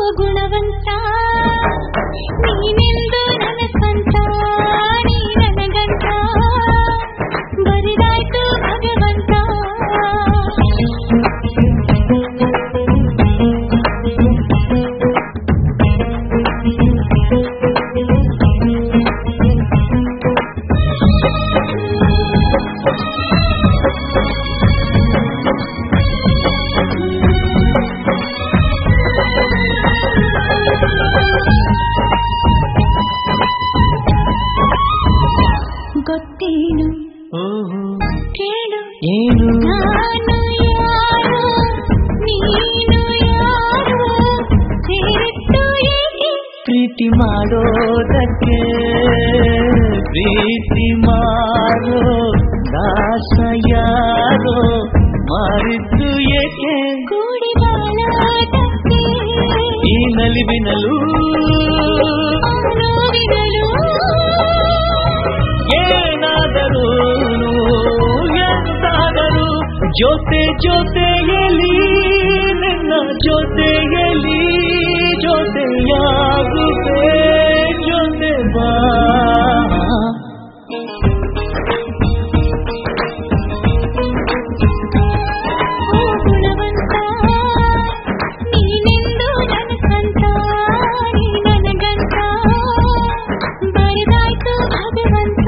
ಗುಣವಂತ ನೀನೆಂದು ನನ್ನ ಸ್ವಂತ ನೀ ನನಗಂತ ಬರಿದಾಯ್ತು ಭಗವಂತ ಗೊತ್ತೇನು ಕೇಳು ಏನು ನಾನು ಯಾರು ನೀನು ಯಾರು ಸೇರಿತ್ತು ಏಕೆ ಪ್ರೀತಿ ಮಾಡೋದಕ್ಕೆ ಪ್ರೀತಿ ಮಾಡೋ ದಾಸ ಯಾರೋ ಮಾರಿದ್ದು ಏಕೆ ಕೂಡಿದಾಳಾಟಕ್ಕೆ ಈ ನಲಿವಿನಲು ನೋವಿನಲು ಏನಾದರೂ ಎಂತಾದರೂ ಜೊತೆಯಲ್ಲಿ ನಿನ್ನ ಜೊತೆಯಲ್ಲಿ ಜೊತೆಯಾಗುವೆ ಜೊತೆ ಬಾ ಗುಣವಂತ ನೀನೆಂದು ನನ್ನ ಸ್ವಂತ ನೀ ನನಗಂತ ಬರಿದಾಯ್ತು ಭಗವಂತ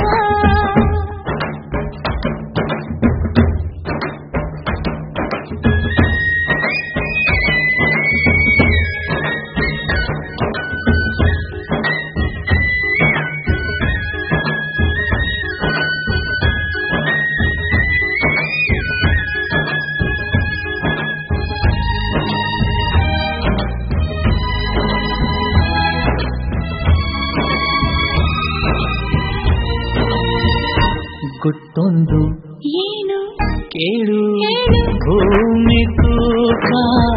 ಗುಟ್ಟೊಂದು ಏನು ಕೇಳು ಹೇಳು ಭೂಮಿ ತೂಕ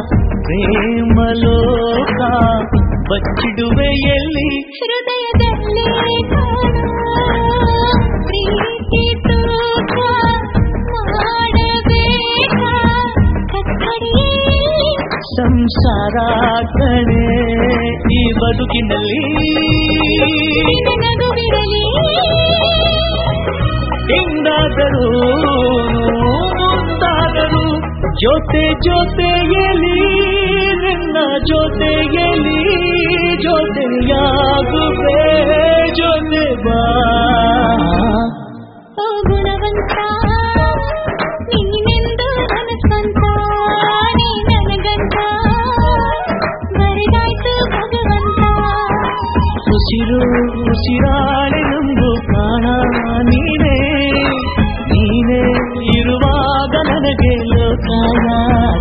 ಪ್ರೇಮಲೋಕ ಬಚ್ಚಿಡುವೆ ಎಲ್ಲಿ ಹೃದಯದಲ್ಲಿ ಕಾಣೋ ಪ್ರೀತಿ ತೂಕ ಮಾಡಬೇಕ ಕತ್ತರಿಯಲ್ಲಿ ಸಂಸಾರ ಕಣೆ ಈ ಬದುಕಿನಲ್ಲಿ ನಗುವಿರಲಿ ಎಂದಾದರೂ ಮುಂದಾದರೂ ಜೊತೆಯಲ್ಲಿ ನಿನ್ನ ಜೊತೆಯಲ್ಲಿ ಜೊತೆಯಾಗುವೆ ಜೊತೆ ಬಾ ಓ ಗುಣವಂತ ನೀನೆಂದು ನನ್ನ ಸ್ವಂತ ನೀ ನನಗಂತ ಬರಿದಾಯ್ತು ಭಗವಂತ ಉಸಿರಾಳೆ ನಂಬು ಪ್ರಾಣ ನೀನೇ ಇರುವಾಗ ನನಗೆ ಲೋಕಾಯ